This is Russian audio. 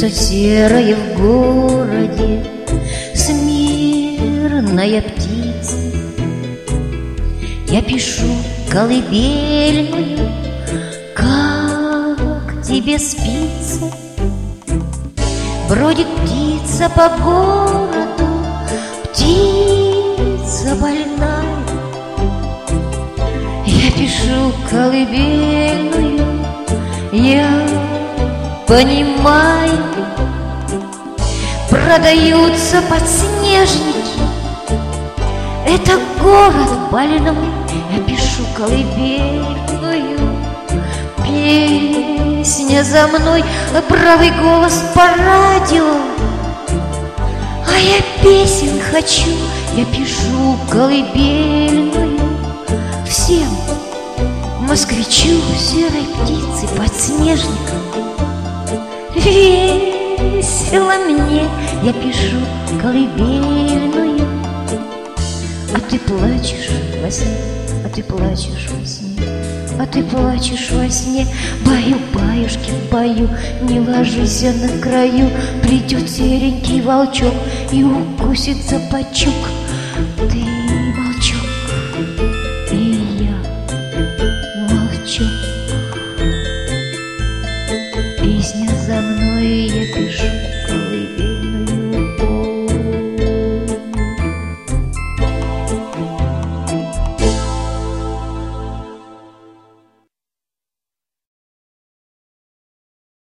Все серое в городе, смирная птица. Я пишу колыбельную, как тебе спится. Бродит птица по городу, птица больная. Я пишу колыбельную, я понимаю. Продаются подснежники, это город больной. Я пишу колыбельную, песня за мной, правый голос по радио. А я песен хочу, я пишу колыбельную всем москвичу, серой птицы, подснежникам. Весело мне, я пишу колыбельную. А ты плачешь во сне, а ты плачешь во сне, а ты плачешь во сне. Баю, баюшки, баю, не ложись на краю. Придет серенький волчок и укусит за бочок. Ты